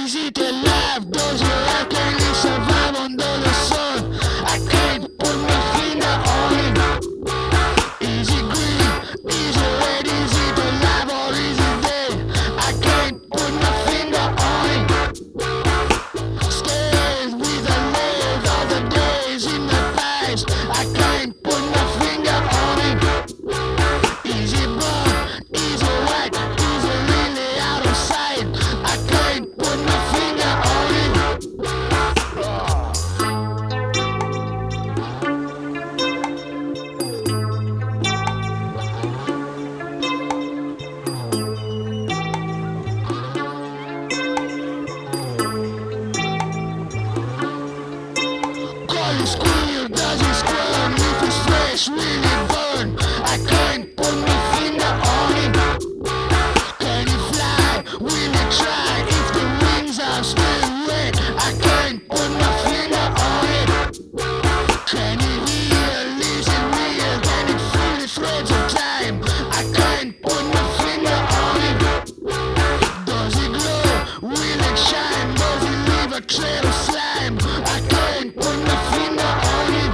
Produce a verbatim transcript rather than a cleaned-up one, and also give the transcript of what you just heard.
Is it alive? Does your life can it survive under the sun? I can't put my finger on it. Is it green? Is it red? Is it alive or is it dead? I can't put my finger on it. Stays with the legs of the days in the past. I can't put my finger on it. Is it brown? Is it white? Is it really out of sight? I can't put my finger on it. Call it squeal, does it squirm? If it's fresh, will it burn? I can't put my finger on it. Can it fly? Will it try? If the wings are still wet, I can't put my finger on it. Can it heal? Is it real? Can it feel the threads of time? I can't put my finger on it. Does it glow? Will it shine? Does it leave a trail of slime? I can't put my finger on it.